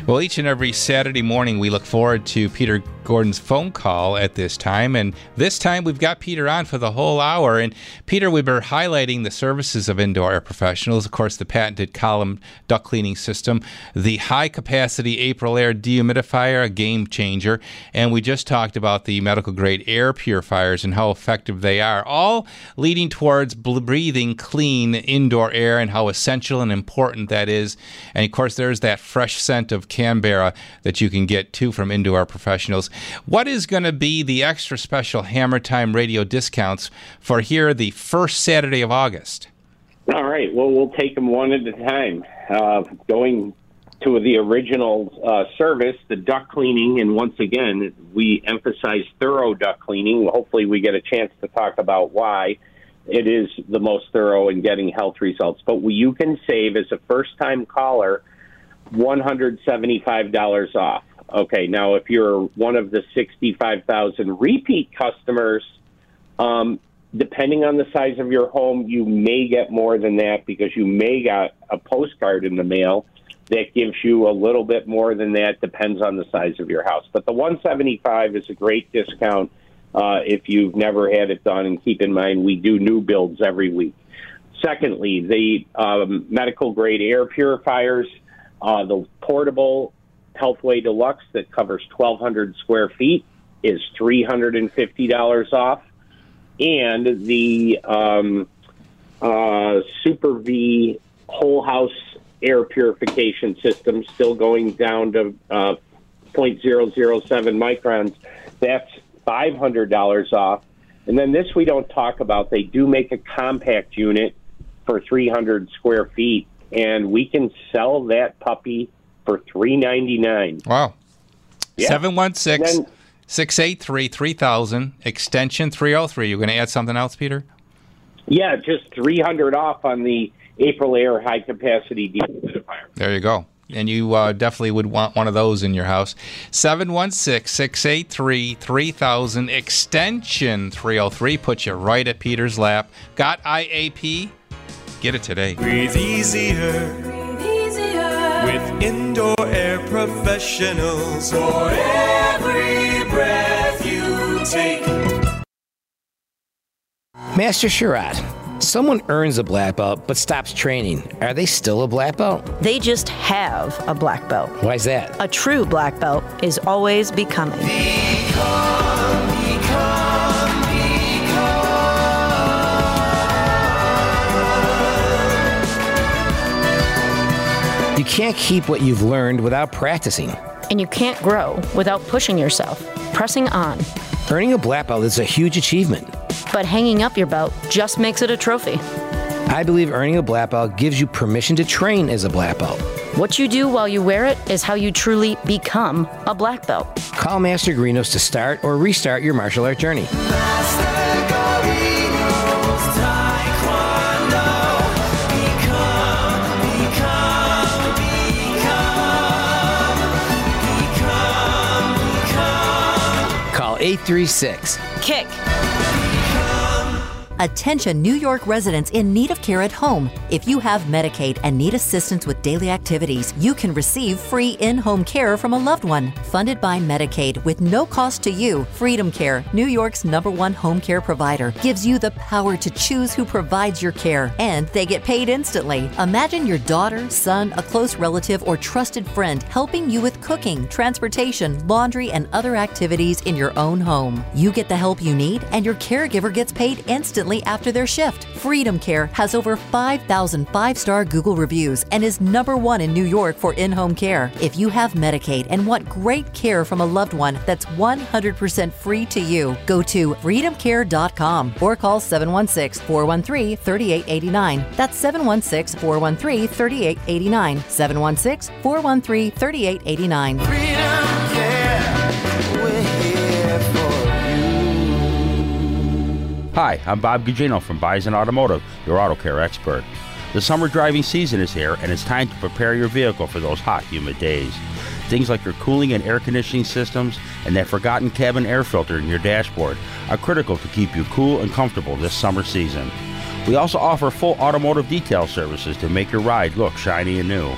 Well, each and every Saturday morning, we look forward to Peter Gordon's phone call at this time. And this time, we've got Peter on for the whole hour. And Peter, we've been highlighting the services of Indoor Air Professionals. Of course, the patented column duct cleaning system, the high-capacity April Air dehumidifier, a game changer. And we just talked about the medical-grade air purifiers and how effective they are, all leading towards breathing clean indoor air and how essential and important that is. And, of course, there's that fresh scent of Canberra that you can get, too, from Indoor Air Professionals. What is going to be the extra special Hammer Time radio discounts for here the first Saturday of August? All right. Well, we'll take them one at a time. Uh, going to the original uh, service, the duct cleaning, and once again, we emphasize thorough duct cleaning. Hopefully we get a chance to talk about why it is the most thorough in getting health results. But you can save, as a first-time caller, one hundred seventy-five dollars off. Okay, now if you're one of the sixty-five thousand repeat customers, um, depending on the size of your home, you may get more than that because you may get a postcard in the mail that gives you a little bit more than that, depends on the size of your house. But the one hundred seventy-five dollars is a great discount uh, if you've never had it done, and keep in mind we do new builds every week. Secondly, the um, medical-grade air purifiers, uh, the portable Healthway Deluxe that covers twelve hundred square feet is three hundred fifty dollars off. And the um, uh, Super V whole house air purification system, still going down to uh, zero point zero zero seven microns, that's five hundred dollars off. And then this we don't talk about. They do make a compact unit for three hundred square feet, and we can sell that puppy for three ninety-nine. Wow. Yeah. seven one six, six eight three, three thousand, extension three oh three. You're going to add something else, Peter? Yeah, just three hundred off on the April Air high-capacity dehumidifier. There you go. And you uh, definitely would want one of those in your house. seven one six, six eight three, three thousand, extension three oh three. Puts you right at Peter's lap. Got I A P? Get it today. Breathe easier. With Indoor Air Professionals, for every breath you take. Master Sherrod, someone earns a black belt but stops training. Are they still a black belt? They just have a black belt. Why's that? A true black belt is always becoming. Become, become, become. You can't keep what you've learned without practicing. And you can't grow without pushing yourself, pressing on. Earning a black belt is a huge achievement. But hanging up your belt just makes it a trophy. I believe earning a black belt gives you permission to train as a black belt. What you do while you wear it is how you truly become a black belt. Call Master Grinos to start or restart your martial art journey. eight three six, kick. Attention New York residents in need of care at home. If you have Medicaid and need assistance with daily activities, you can receive free in-home care from a loved one. Funded by Medicaid with no cost to you, Freedom Care, New York's number one home care provider, gives you the power to choose who provides your care, and they get paid instantly. Imagine your daughter, son, a close relative, or trusted friend helping you with cooking, transportation, laundry, and other activities in your own home. You get the help you need, and your caregiver gets paid instantly after their shift. Freedom Care has over five thousand five-star Google reviews and is number one in New York for in-home care. If you have Medicaid and want great care from a loved one that's one hundred percent free to you, go to freedom care dot com or call seven one six, four one three, three eight eight nine. That's seven one six, four one three, three eight eight nine. seven one six, four one three, three eight eight nine. Freedom Care, we're here for Hi, I'm Bob Gugino from Bison Automotive, your auto care expert. The summer driving season is here, and it's time to prepare your vehicle for those hot, humid days. Things like your cooling and air conditioning systems and that forgotten cabin air filter in your dashboard are critical to keep you cool and comfortable this summer season. We also offer full automotive detail services to make your ride look shiny and new.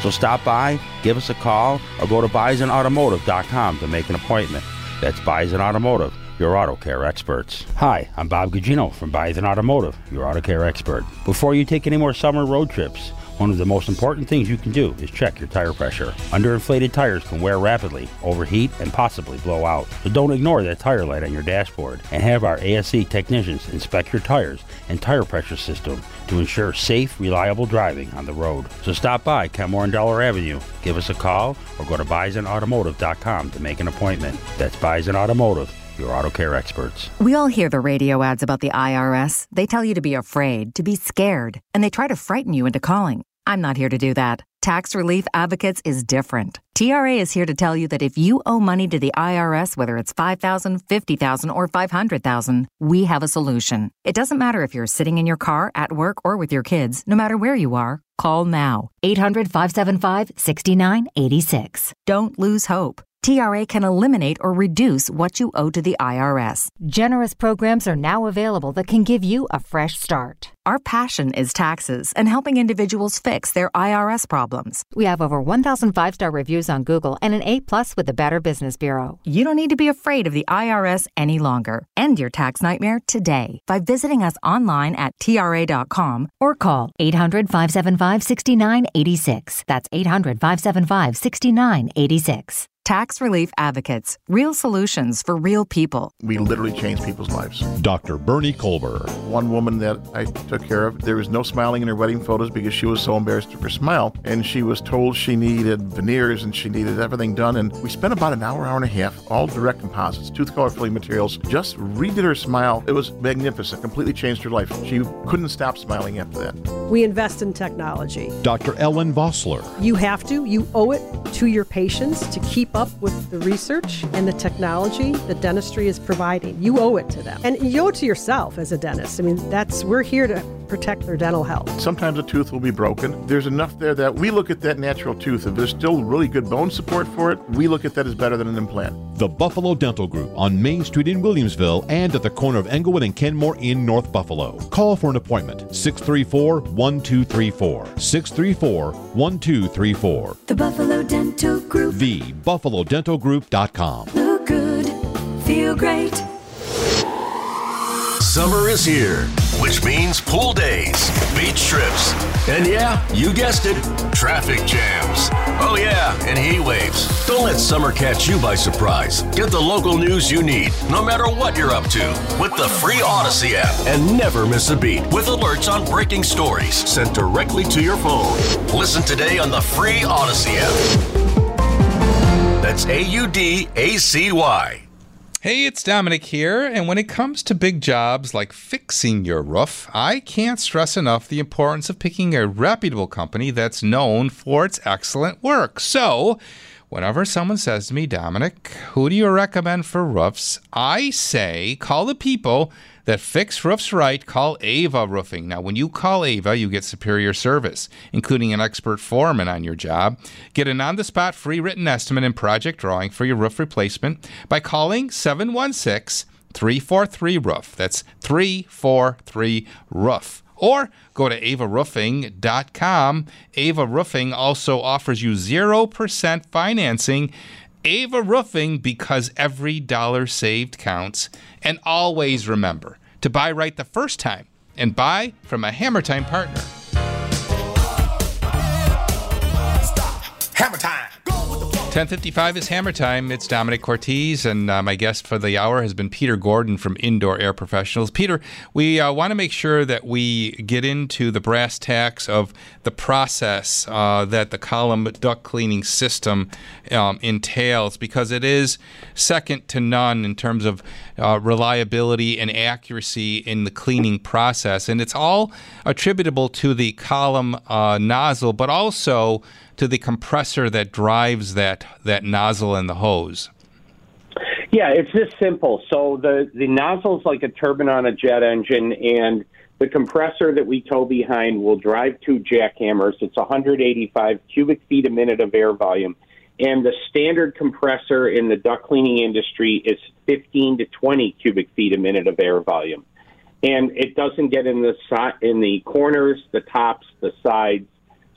So stop by, give us a call, or go to bison automotive dot com to make an appointment. That's Bison Automotive, your auto care experts. Hi, I'm Bob Gugino from Bison Automotive, your auto care expert. Before you take any more summer road trips, one of the most important things you can do is check your tire pressure. Underinflated tires can wear rapidly, overheat, and possibly blow out. So don't ignore that tire light on your dashboard and have our A S E technicians inspect your tires and tire pressure system to ensure safe, reliable driving on the road. So stop by Kenmore and Dollar Avenue, give us a call, or go to bison automotive dot com to make an appointment. That's Bison Automotive, your auto care experts. We all hear the radio ads about the I R S. They tell you to be afraid, to be scared, and they try to frighten you into calling. I'm not here to do that. Tax Relief Advocates is different. T R A is here to tell you that if you owe money to the I R S, whether it's five thousand dollars, fifty thousand dollars, or five hundred thousand dollars, we have a solution. It doesn't matter if you're sitting in your car, at work, or with your kids. No matter where you are, call now. eight hundred, five seven five, six nine eight six. Don't lose hope. T R A can eliminate or reduce what you owe to the I R S. Generous programs are now available that can give you a fresh start. Our passion is taxes and helping individuals fix their I R S problems. We have over one thousand five-star reviews on Google and an A plus with the Better Business Bureau. You don't need to be afraid of the I R S any longer. End your tax nightmare today by visiting us online at T R A dot com or call eight hundred, five seven five, six nine eight six. That's eight hundred, five seven five, six nine eight six. Tax Relief Advocates. Real solutions for real people. We literally change people's lives. Doctor Bernie Colber. One woman that I took care of, there was no smiling in her wedding photos because she was so embarrassed of her smile. And she was told she needed veneers and she needed everything done. And we spent about an hour, hour and a half, all direct composites, tooth color filling materials, just redid her smile. It was magnificent, completely changed her life. She couldn't stop smiling after that. We invest in technology. Doctor Ellen Vossler. You have to, you owe it to your patients to keep up with the research and the technology that dentistry is providing. You owe it to them. And you owe it to yourself as a dentist. I mean, that's, we're here to protect their dental health. Sometimes a tooth will be broken. There's enough there that we look at that natural tooth. If there's still really good bone support for it, we look at that as better than an implant. The Buffalo Dental Group on Main Street in Williamsville and at the corner of Englewood and Kenmore in North Buffalo. Call for an appointment. six three four, one two three four. six three four, one two three four. The Buffalo Dental Group. The Buffalo Dental Group dot com. Look good. Feel great. Summer is here, which means pool days, beach trips, and yeah, you guessed it, traffic jams. Oh yeah, and heat waves. Don't let summer catch you by surprise. Get the local news you need, no matter what you're up to, with the free Odyssey app. And never miss a beat with alerts on breaking stories sent directly to your phone. Listen today on the free Odyssey app. That's A U D A C Y. Hey, it's Dominic here, and when it comes to big jobs like fixing your roof, I can't stress enough the importance of picking a reputable company that's known for its excellent work. So, whenever someone says to me, Dominic, who do you recommend for roofs? I say, call the people that fix roofs right. Call Ava Roofing. Now, when you call Ava, you get superior service, including an expert foreman on your job. Get an on-the-spot free written estimate and project drawing for your roof replacement by calling seven one six, three four three, roof. That's three four three, roof. Or go to ava roofing dot com. Ava Roofing also offers you zero percent financing. Ava Roofing, because every dollar saved counts. And always remember to buy right the first time and buy from a Hammer Time partner. Hammer Time. ten fifty-five is Hammer Time. It's Dominic Cortese, and uh, my guest for the hour has been Peter Gordon from Indoor Air Professionals. Peter, we uh, want to make sure that we get into the brass tacks of the process uh, that the column duct cleaning system um, entails, because it is second to none in terms of uh, reliability and accuracy in the cleaning process. And it's all attributable to the column uh, nozzle, but also to the compressor that drives that that nozzle and the hose. Yeah, it's this simple. So the, the nozzle's like a turbine on a jet engine, and the compressor that we tow behind will drive two jackhammers. It's one hundred eighty-five cubic feet a minute of air volume. And the standard compressor in the duct cleaning industry is fifteen to twenty cubic feet a minute of air volume. And it doesn't get in the si- in the corners, the tops, the sides.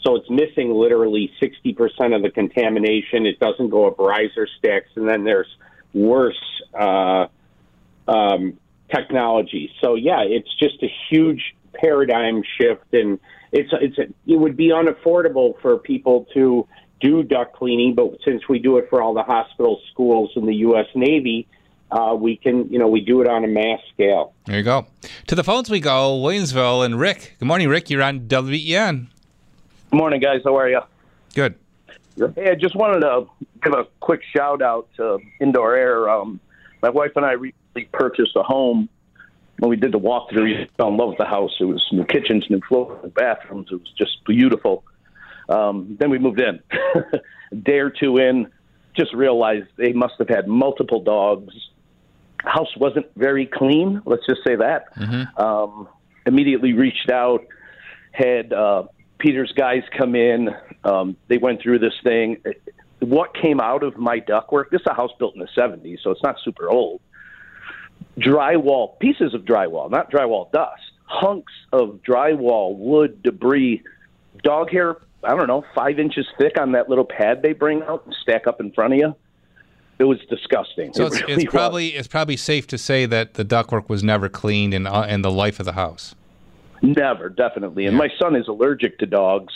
So it's missing literally sixty percent of the contamination. It doesn't go up riser stacks, and then there's worse uh, um, technology. So yeah, it's just a huge paradigm shift, and it's it's a, it would be unaffordable for people to do duct cleaning, but since we do it for all the hospitals, schools, and the U S Navy, uh, we can, you know, we do it on a mass scale. There you go. To the phones we go, Williamsville, and Rick. Good morning, Rick. You're on W B E N. Good morning, guys. How are you? Good. Hey, I just wanted to give a quick shout out to Indoor Air. Um, my wife and I recently purchased a home. When we did the walkthrough, we fell in love with the house. It was new kitchens, new floors, new bathrooms. It was just beautiful. Um, then we moved in. A day or two in, just realized they must have had multiple dogs. House wasn't very clean, let's just say that. Mm-hmm. Um, immediately reached out, had uh, Peter's guys come in. Um, they went through this thing. What came out of my ductwork, this is a house built in the seventies, so it's not super old. Drywall, pieces of drywall, not drywall dust, hunks of drywall, wood, debris, dog hair, I don't know, five inches thick on that little pad they bring out and stack up in front of you. It was disgusting. So it it's, really it's was. probably it's probably safe to say that the ductwork was never cleaned in uh, in the life of the house. Never, definitely. And Yeah. my son is allergic to dogs,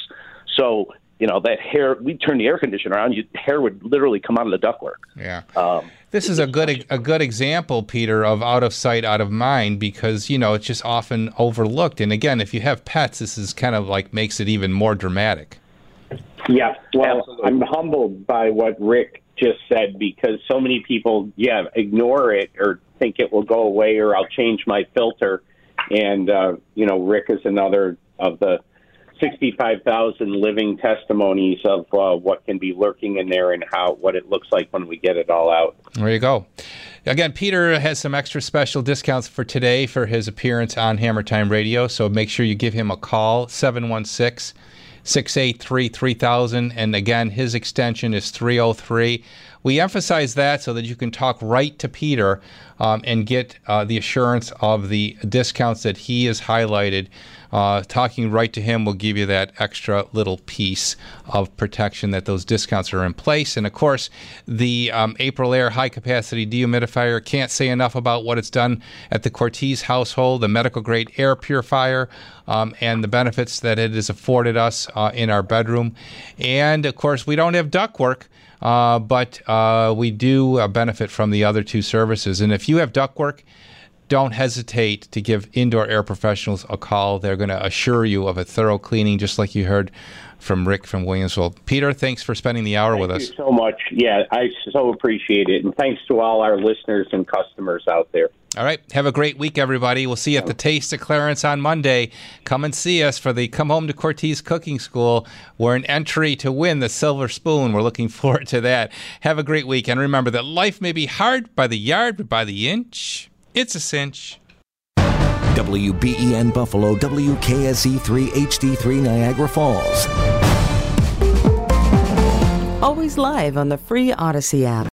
so you know that hair. We turn the air conditioner on, you, hair would literally come out of the ductwork. Yeah. Um, This is a good a good example, Peter, of out of sight, out of mind, because, you know, it's just often overlooked. And again, if you have pets, this is kind of like makes it even more dramatic. Yeah, well, I'm humbled by what Rick just said, because so many people, yeah, ignore it or think it will go away, or I'll change my filter. And, uh, you know, Rick is another of the sixty-five thousand living testimonies of uh, what can be lurking in there and how what it looks like when we get it all out. There you go. Again, Peter has some extra special discounts for today for his appearance on Hammer Time Radio, so make sure you give him a call, seven one six, six eight three, three thousand, and again, his extension is three oh three. We emphasize that so that you can talk right to Peter um, and get uh, the assurance of the discounts that he has highlighted. Uh, talking right to him will give you that extra little piece of protection that those discounts are in place. And, of course, the um, April Air high-capacity dehumidifier, can't say enough about what it's done at the Cortez household, the medical-grade air purifier, um, and the benefits that it has afforded us uh, in our bedroom. And, of course, we don't have ductwork. Uh, but uh, we do uh, benefit from the other two services. And if you have ductwork, don't hesitate to give Indoor Air Professionals a call. They're going to assure you of a thorough cleaning, just like you heard from Rick from Williamsville. Peter, thanks for spending the hour Thank with you us. so much. Yeah, I so appreciate it. And thanks to all our listeners and customers out there. All right. Have a great week, everybody. We'll see you at the Taste of Clarence on Monday. Come and see us for the Come Home to Cortez Cooking School. We're an entry to win the Silver Spoon. We're looking forward to that. Have a great week. And remember that life may be hard by the yard, but by the inch, it's a cinch. W B E N Buffalo, W K S E three H D three Niagara Falls. Always live on the free Odyssey app.